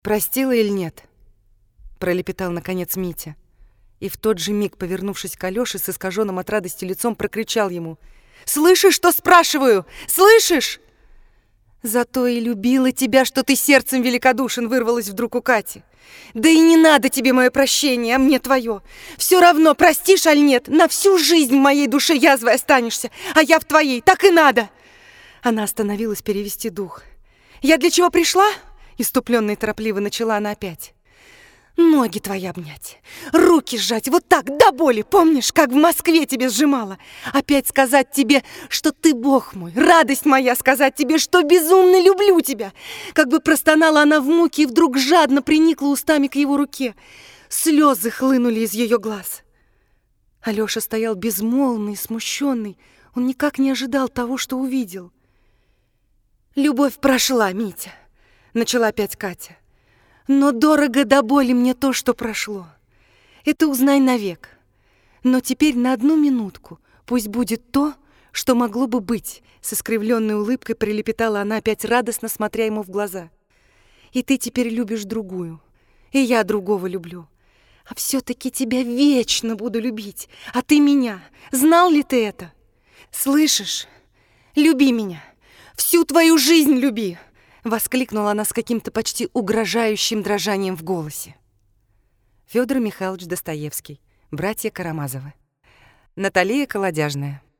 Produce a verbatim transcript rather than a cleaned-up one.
«Простила или нет?» — пролепетал наконец Митя. И в тот же миг, повернувшись к Алёше, с искаженным от радости лицом, прокричал ему: «Слышишь, что спрашиваю? Слышишь?» «Зато и любила тебя, что ты сердцем великодушен», — вырвалось вдруг у Кати. «Да и не надо тебе мое прощение, а мне твое. Все равно, простишь, аль нет, на всю жизнь в моей душе язвой останешься, а я в твоей, так и надо». Она остановилась перевести дух. «Я для чего пришла?» — иступленно и торопливо начала она опять. «Ноги твои обнять, руки сжать, вот так, до боли, помнишь, как в Москве тебе сжимала? Опять сказать тебе, что ты Бог мой, радость моя, сказать тебе, что безумно люблю тебя». Как бы простонала она в муке и вдруг жадно приникла устами к его руке. Слезы хлынули из ее глаз. Алёша стоял безмолвный, смущенный. Он никак не ожидал того, что увидел. «Любовь прошла, Митя», — начала опять Катя. «Но дорого до боли мне то, что прошло. Это узнай навек. Но теперь на одну минутку пусть будет то, что могло бы быть», — с искривленной улыбкой прилепетала она, опять радостно смотря ему в глаза. «И ты теперь любишь другую, и я другого люблю. А все-таки тебя вечно буду любить, а ты меня. Знал ли ты это? Слышишь? Люби меня, всю твою жизнь люби!» — воскликнула она с каким-то почти угрожающим дрожанием в голосе. Фёдор Михайлович Достоевский. Братья Карамазовы. Наталья Колодяжная.